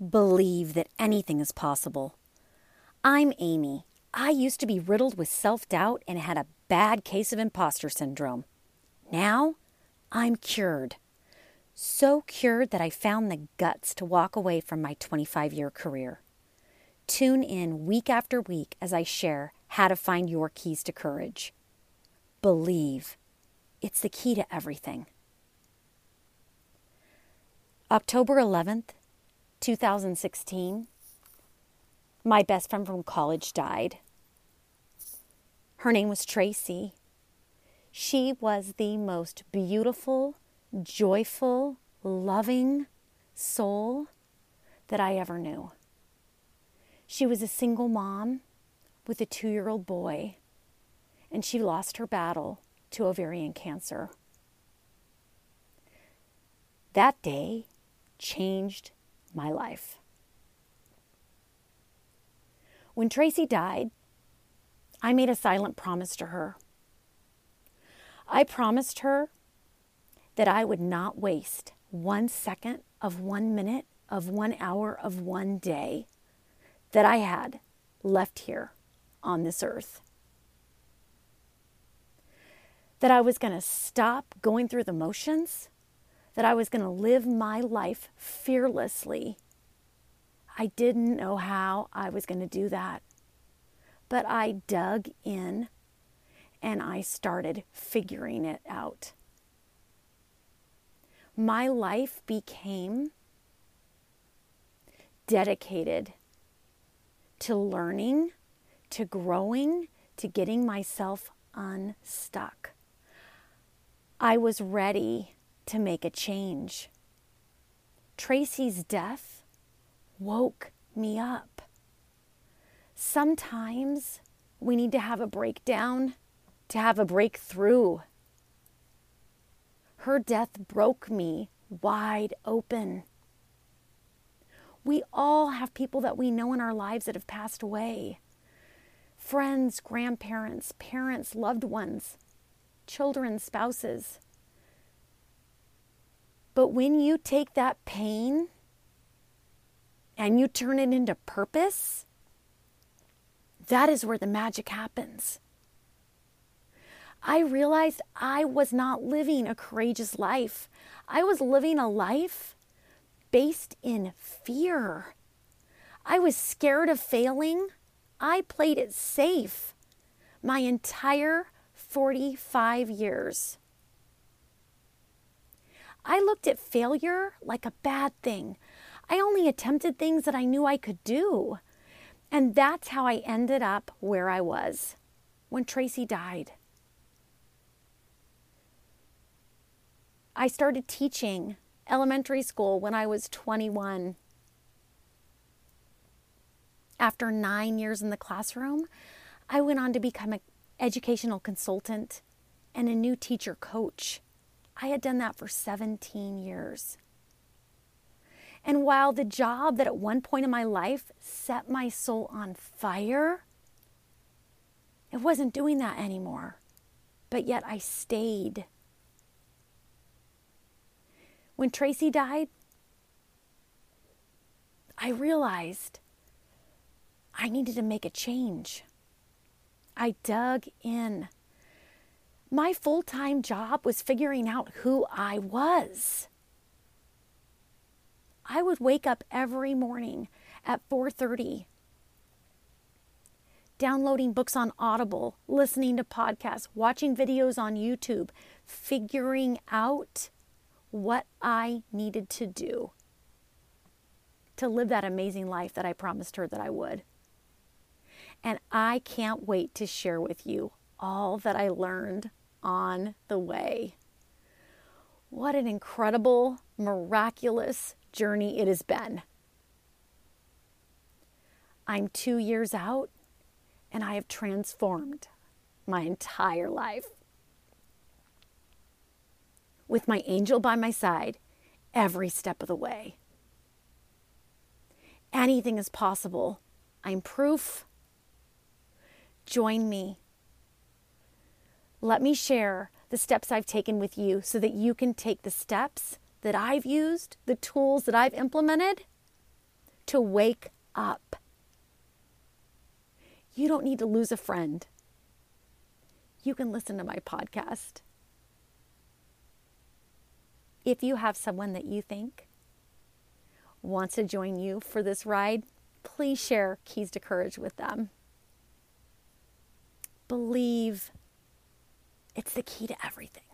Believe that anything is possible. I'm Amy. I used to be riddled with self-doubt and had a bad case of imposter syndrome. Now, I'm cured. So cured that I found the guts to walk away from my 25-year career. Tune in week after week as I share how to find your keys to courage. Believe. It's the key to everything. October 11th, 2016, my best friend from college died. Her name was Tracy. She was the most beautiful, joyful, loving soul that I ever knew. She was a single mom with a 2-year-old boy, and she lost her battle to ovarian cancer. That day changed my life. When Tracy died, I made a silent promise to her. I promised her that I would not waste 1 second of 1 minute of 1 hour of 1 day that I had left here on this earth. That I was going to stop going through the motions, that I was going to live my life fearlessly. I didn't know how I was going to do that, but I dug in and I started figuring it out. My life became dedicated to learning, to growing, to getting myself unstuck. I was ready to make a change. Tracy's death woke me up. Sometimes we need to have a breakdown to have a breakthrough. Her death broke me wide open. We all have people that we know in our lives that have passed away. Friends, grandparents, parents, loved ones, children, spouses. But when you take that pain and you turn it into purpose, that is where the magic happens. I realized I was not living a courageous life. I was living a life based in fear. I was scared of failing. I played it safe my entire 45 years. I looked at failure like a bad thing. I only attempted things that I knew I could do. And that's how I ended up where I was when Tracy died. I started teaching elementary school when I was 21. After 9 years in the classroom, I went on to become an educational consultant and a new teacher coach. I had done that for 17 years. And while the job that at one point in my life set my soul on fire, it wasn't doing that anymore. But yet I stayed. When Tracy died, I realized I needed to make a change. I dug in. My full-time job was figuring out who I was. I would wake up every morning at 4:30, downloading books on Audible, listening to podcasts, watching videos on YouTube, figuring out what I needed to do to live that amazing life that I promised her that I would. And I can't wait to share with you all that I learned on the way. What an incredible, miraculous journey it has been. I'm 2 years out and I have transformed my entire life. With my angel by my side every step of the way. Anything is possible. I'm proof. Join me. Let me share the steps I've taken with you so that you can take the steps that I've used, the tools that I've implemented to wake up. You don't need to lose a friend. You can listen to my podcast. If you have someone that you think wants to join you for this ride, please share Keys to Courage with them. Believe it's the key to everything.